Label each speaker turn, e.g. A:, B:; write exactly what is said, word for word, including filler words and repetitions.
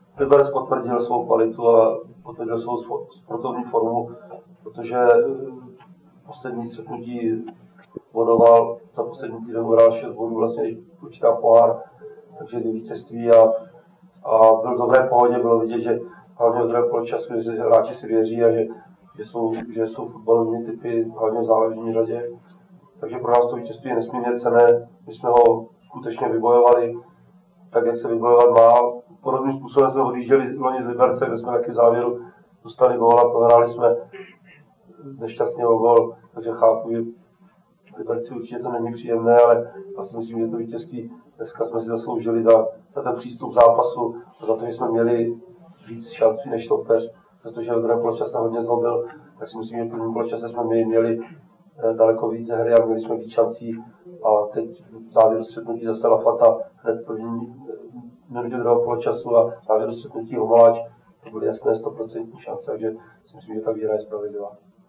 A: Liberec potvrdil svou kvalitu a potvrdil svou sportovní formu, protože poslední střetnutí bodoval, za poslední týden hrál šest bodů, vlastně i počítá pohár, takže dvě vítězství a, a byl v dobré pohodě, bylo vidět, že hlavně v druhém poločasu, že hráči si věří a že, že jsou, že jsou fotbalové typy hlavně v záložní řadě. Takže pro nás to vítězství je nesmírně cenné, my jsme ho skutečně vybojovali, tak jak se vybojovat má. Podobným způsobem jsme odjížděli loni z Liberce, kde jsme taky v závěru dostali gól a prohráli jsme nešťastně o gól, takže chápu, že Liberci určitě to není příjemné, ale já si myslím, že to vítězství dneska jsme si zasloužili za, za ten přístup zápasu, za to, že jsme měli víc šancí než soupeř, protože v druhém poločase hodně zlobil, tak si myslím, že v prvním poločase jsme měli, měli daleko víc hry a měli jsme víc šancí a teď v závěru střetnutí zase Lafata hned první minutě druhého poločasu a v závěru střetnutí Homoláč, to byly jasné sto procent šance, takže si myslím, že ta výhra je spravedlivá.